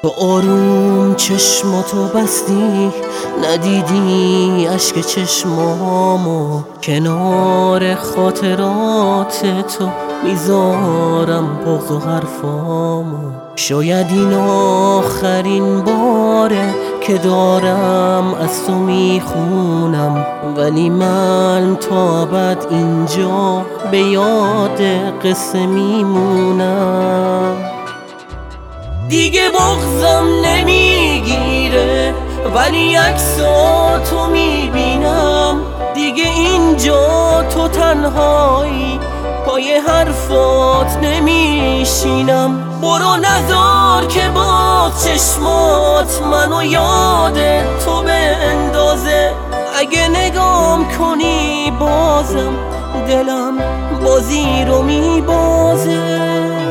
تو آروم چشماتو بستی، ندیدی اشک چشمامو. کنار خاطرات تو میذارم بغض و حرفامو. شاید این آخرین باره که دارم از تو میخونم، ولی من تا ابد اینجا به یاد قصه میمونم. دیگه بغضم نمیگیره ولی عکساتو میبینم. دیگه اینجا تو تنهایی، پای حرفات نمیشینم. برو نذار که باز چشمات منو یاد تو بندازه. اگه نگام کنی بازم دلم بازی رو میبازه.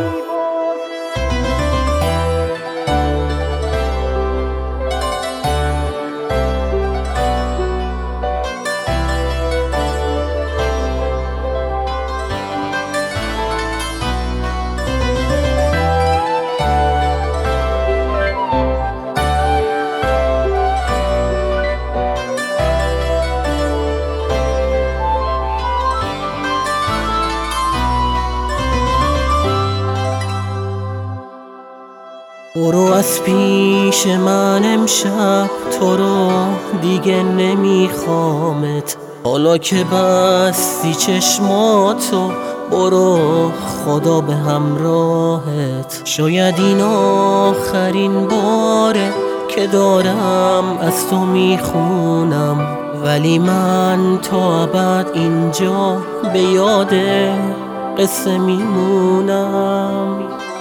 برو از پیش من امشب، تو رو دیگه نمیخوامت. حالا که بستی چشماتو برو، خدا به همراهت. شاید این آخرین باره که دارم از تو میخونم، ولی من تا ابد اینجا به یاد قصه میمونم.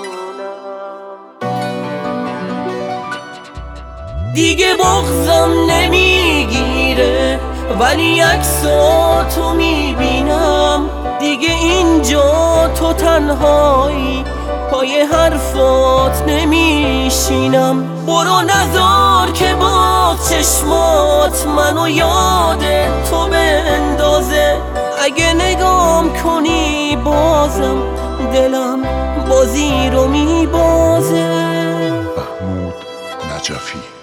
دیگه بغضم نمیگیره ولی عکساتو میبینم. دیگه اینجا تو تنهایی، پای حرفات نمیشینم. برو نذار که باز چشمات منو یاد تو بندازه. اگه نگام کنی بازم دلم بازی رو میبازه. محمود نجفی.